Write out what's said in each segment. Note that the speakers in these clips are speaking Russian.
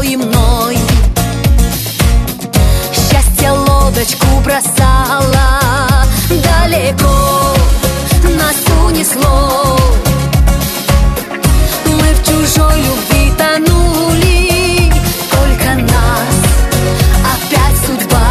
и мной. Счастье лодочку бросала, далеко нас унесло. Мы в чужой любви тонули, только нас опять судьба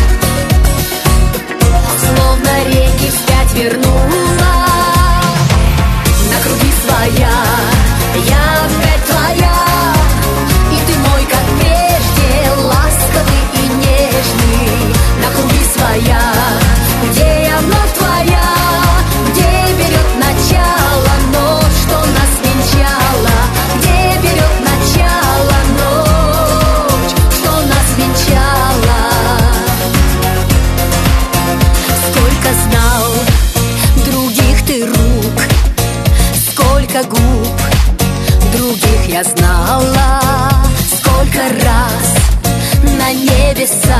словно реки вспять вернула. На круги своя, я опять твоя, и ты мой, как прежде, ласковый и нежный. На круги своя, где я вновь твоя, где берет начало ночь, что нас венчала, где берет начало ночь, что нас венчала. Сколько знал других ты рук, сколько губ других я знала, сколько раз на небеса